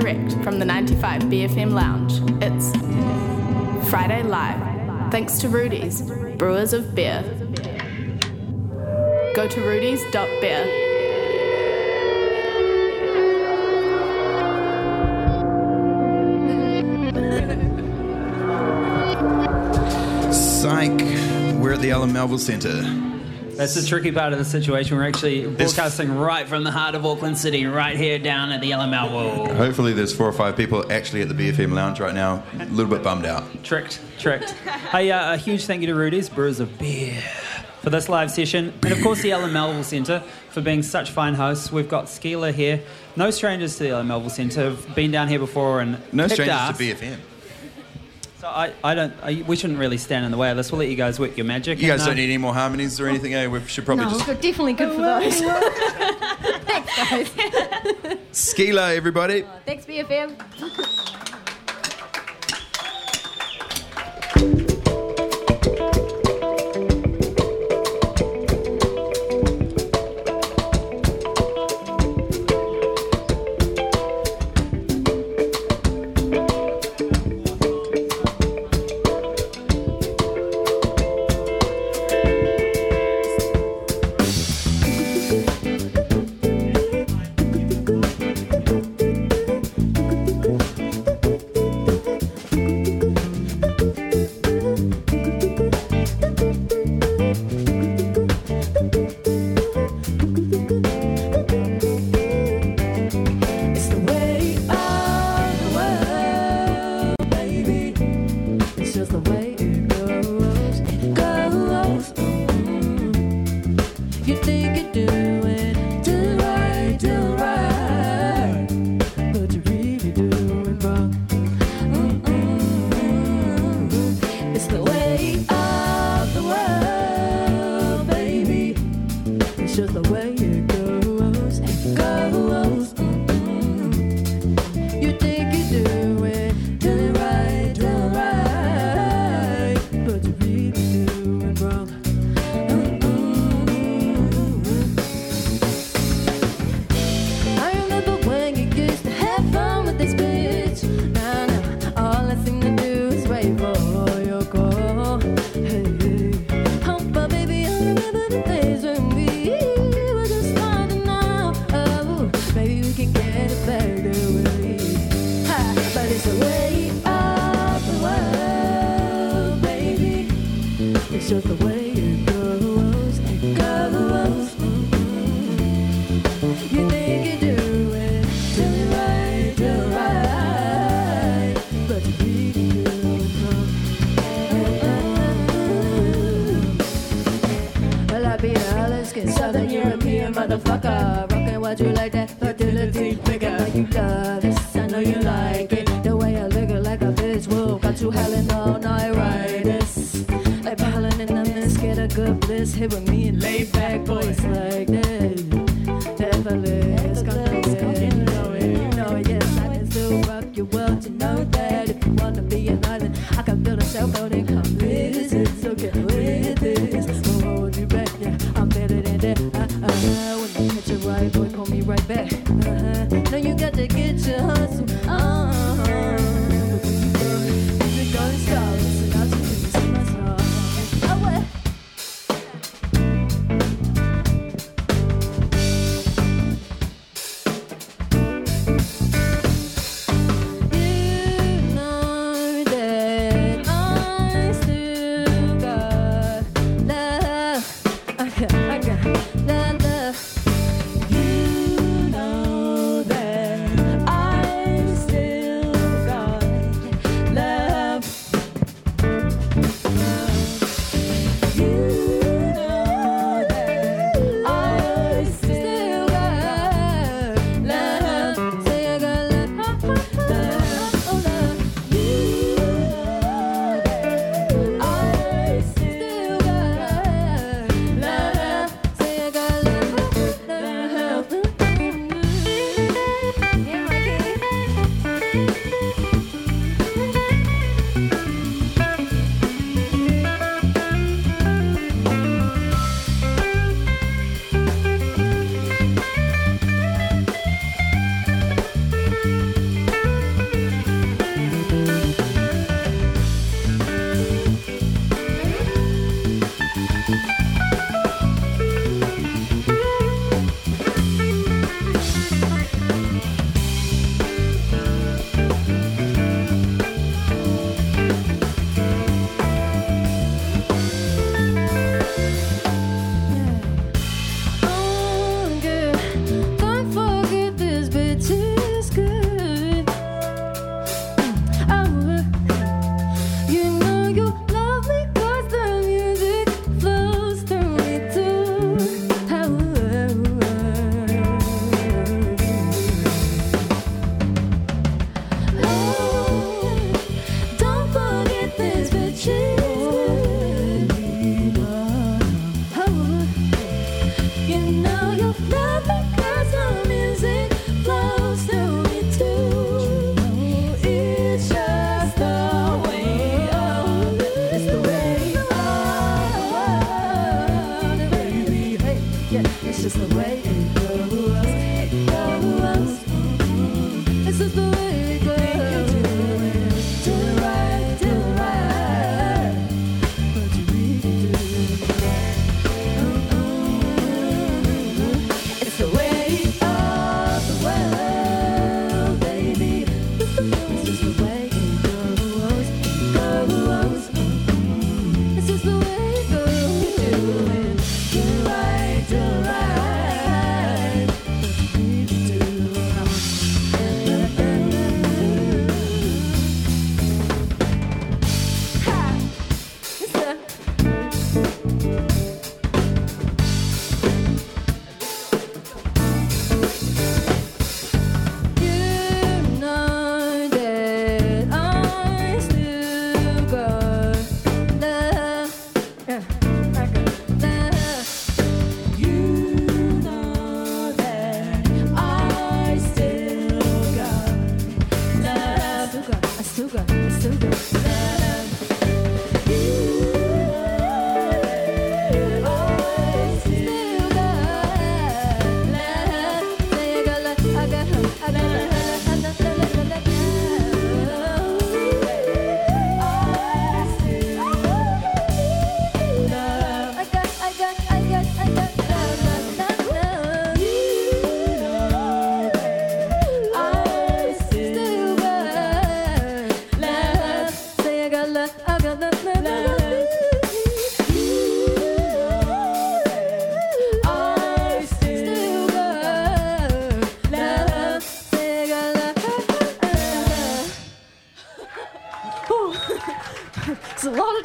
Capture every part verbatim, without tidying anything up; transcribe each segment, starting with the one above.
direct from the ninety-five B F M Lounge. It's Friday Live, thanks to Rudy's, brewers of beer. Go to rudies dot beer. Psych, we're at the Alan Melville Centre. That's the tricky part of the situation. We're actually broadcasting right from the heart of Auckland City, right here down at the Alan Melville. Hopefully there's four or five people actually at the B F M Lounge right now, a little bit bummed out. Tricked, tricked. Hey, uh, a huge thank you to Rudy's, brewers of beer, for this live session. And of course the Alan Melville Centre for being such fine hosts. We've got Skeela here. No strangers to the Alan Melville Centre. Have been down here before and No strangers ass. to B F M. So I, I don't. I, we shouldn't really stand in the way of this. We'll let you guys work your magic. You guys and, uh, don't need any more harmonies or anything, eh? We should probably No, just... we're definitely good for those. Thanks, guys. Skeela, everybody. Oh, thanks, B F M. I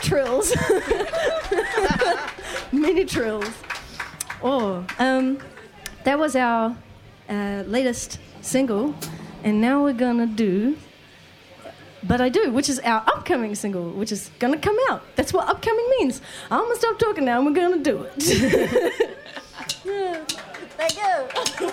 trills. Mini trills. Oh, um, that was our uh, latest single, and now we're gonna do But I Do, which is our upcoming single, which is gonna come out. That's what upcoming means. I'm gonna stop talking now and we're gonna do it. Yeah. Thank you.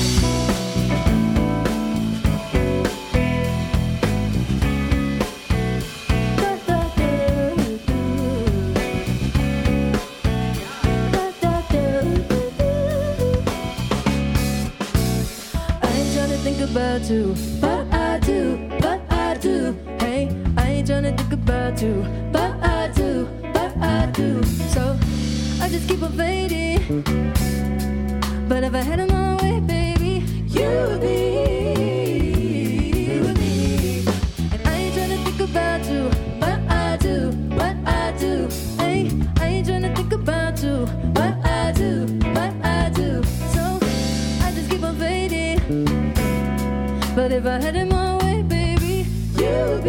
About you, but I do, but I do. Hey, I ain't tryna think about you, but I do, but I do. So I just keep on fading. But if I had it my way, baby, you would be, you would be. And I ain't tryna think about you, but I do, but I do. Hey, I ain't tryna think about you, but I do, but I do. So I just keep on fading. But if I had it my way, baby, you'd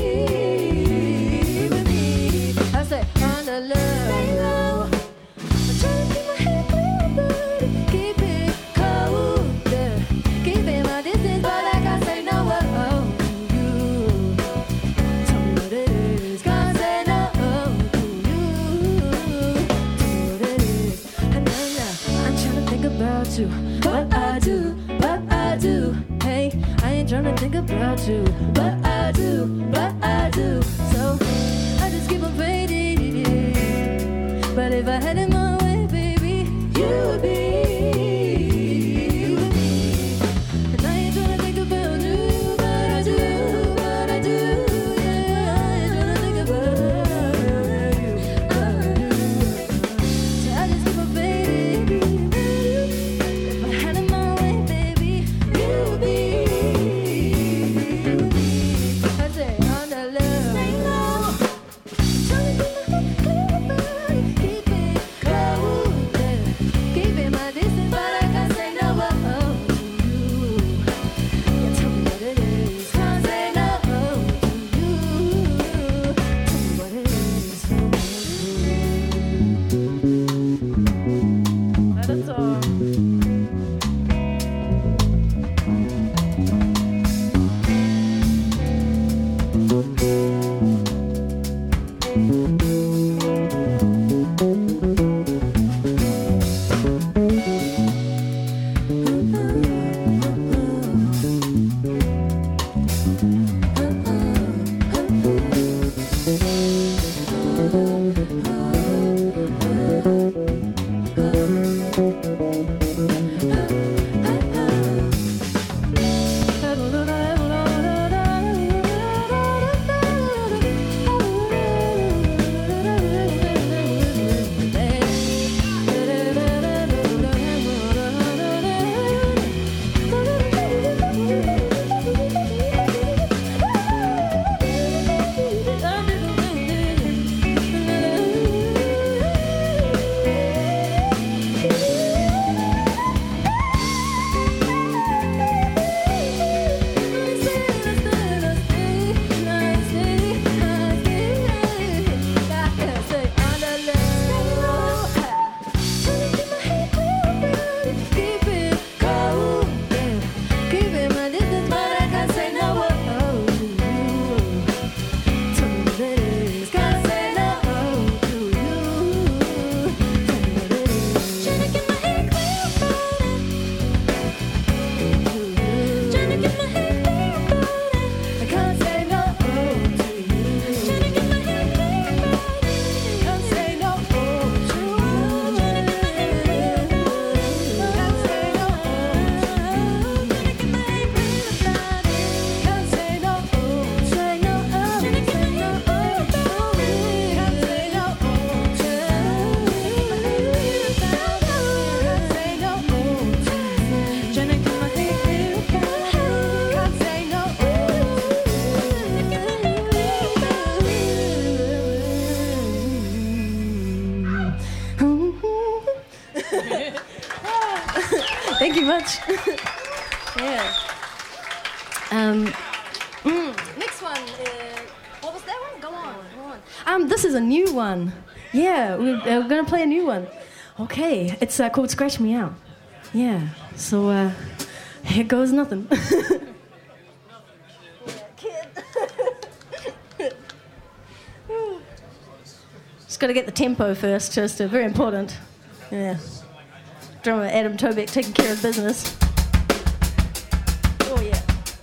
be with me. I say, under love. Stay low. I'm trying to keep my head clear, but keep it cold. Yeah. Keeping my distance, but I can't say no. Oh, you. Tell me what it is. Can't say no. To you. Tell me what it is. And then now, I'm trying to think about you. But I do, but I do. Hey, I ain't tryna think about you, but I do, but I do. So I just keep on fading. But if I had it my way, baby, you would be with me. And I ain't tryna think about you, but I do, but I do. Yeah, I ain't tryna think about you, but I do. So I just keep on fading. If I had it my way, baby, you would be. Thank you much. Yeah. Um, mm, next one. Uh, what was that one? Go on. Go on. Um, this is a new one. Yeah, we're, uh, we're going to play a new one. Okay, it's uh, called Scratch Me Out. Yeah, so uh, here goes nothing. Just got to get the tempo first, just uh, very important. Yeah. Drummer Adam Tobeck taking care of business. Oh, yeah.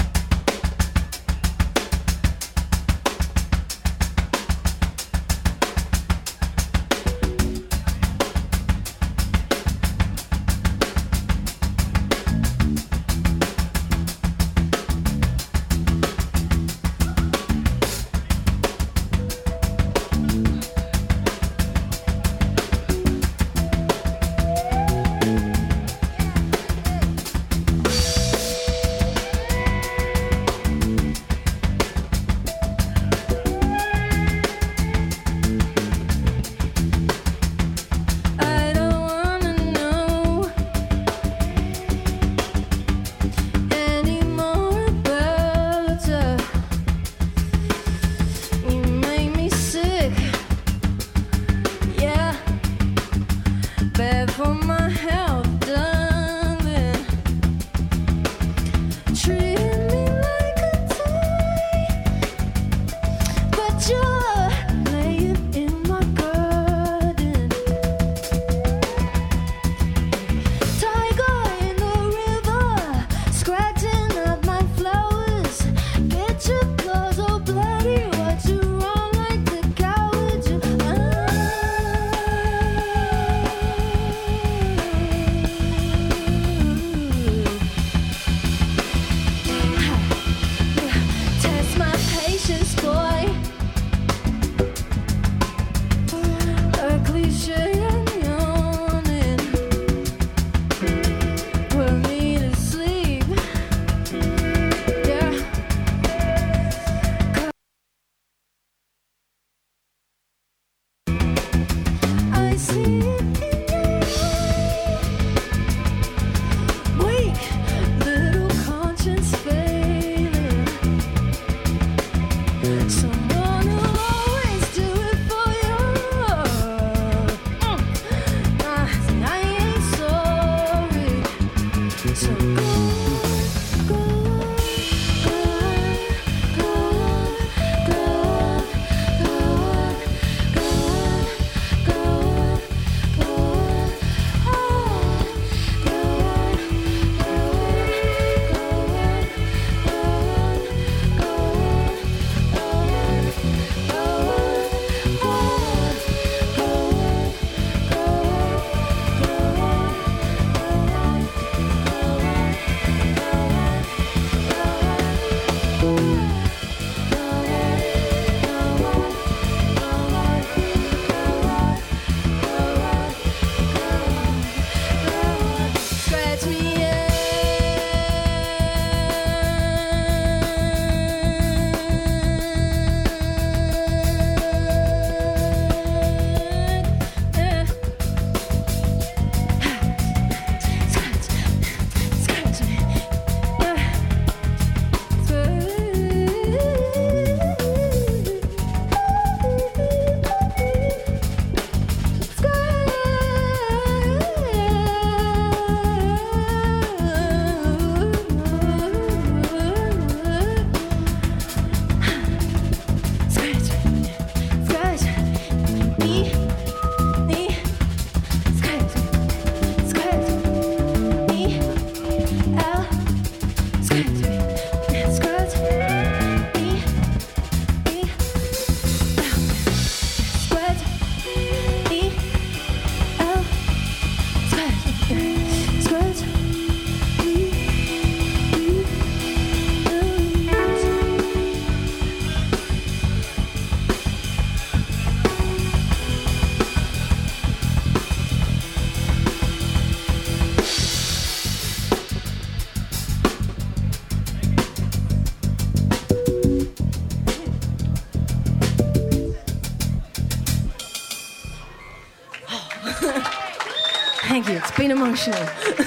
Thank you. It's been emotional.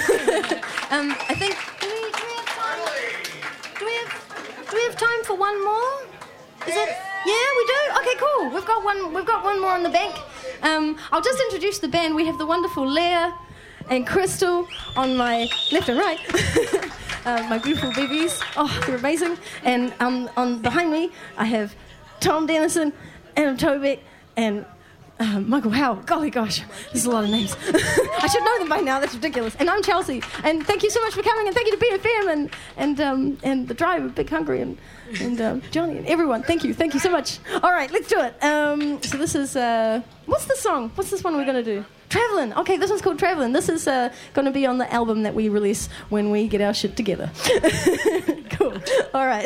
um, I think. Do we, do we have time? Do we have? Do we have time for one more? Is it? Yeah, we do. Okay, cool. We've got one. We've got one more on the bank. Um, I'll just introduce the band. We have the wonderful Leah and Crystal on my left and right. uh, my beautiful babies. Oh, they're amazing. And um, on behind me, I have Tom Dennison, Adam Tobeck, and uh, Michael Howell. Golly gosh, there's a lot of names. I should know them by now. That's ridiculous. And I'm Chelsea. And thank you so much for coming. And thank you to B F M and and um, and the Drive of Big Hungry and and um, Johnny and everyone. Thank you. Thank you so much. All right, let's do it. Um, so this is uh, what's the song? What's this one we're gonna do? Travelin'. Okay, this one's called Travelin'. This is uh, going to be on the album that we release when we get our shit together. Cool. All right.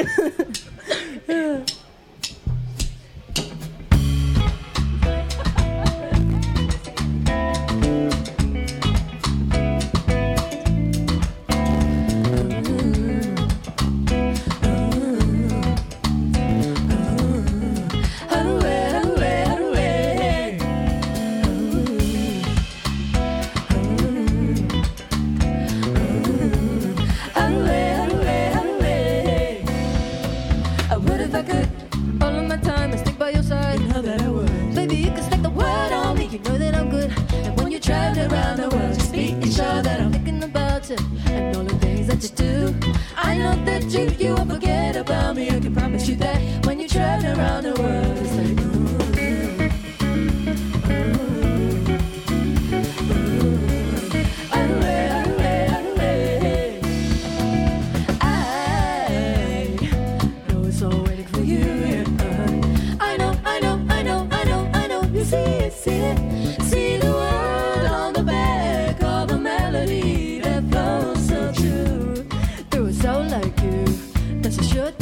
And all the things that you do, I know that you, you won't forget about me. I can promise you that when you travel around the world, it's like ooh, I know it's all waiting for you. Yeah. I know, I know, I know, I know, I know. You see it, see it, see the world on the back of a melody. So like you, that's a sure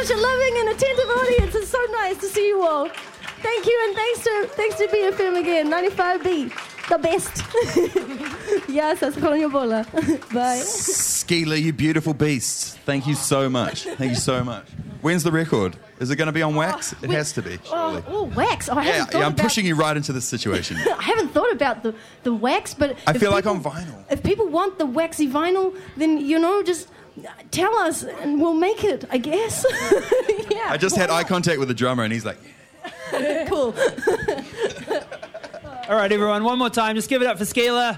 such a loving and attentive audience. It's so nice to see you all. Thank you, and thanks to thanks to B F M again, ninety-five B, the best. Yes, that's calling bola. Bye. Skeeler, you beautiful beast. Thank you so much. Thank you so much. When's the record? Is it going to be on wax? It we- has to be. Oh, Surely. oh, wax. Oh, I Yeah, haven't thought yeah, I'm about, pushing you right into this situation. I haven't thought about the, the wax, but I if feel like people- on vinyl. If people want the waxy vinyl, then, you know, just tell us and we'll make it, I guess. Yeah. I just had eye contact with the drummer, and he's like, Cool. All right, everyone, one more time. Just give it up for Skeeler.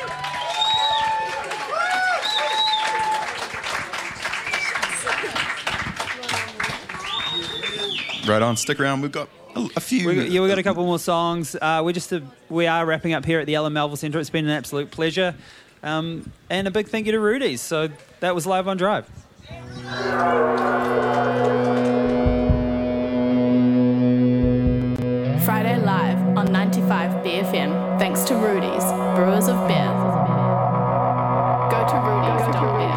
right on, stick around. We've got a, a few. We, yeah, we've got a couple more songs. Uh, we're just a, we are wrapping up here at the Ellen Melville Centre. It's been an absolute pleasure. Um, and a big thank you to Rudy's. So that was Live on Drive. Friday Live on ninety-five B F M, thanks to Rudy's, Brewers of Beer. Go to rudy's dot beer.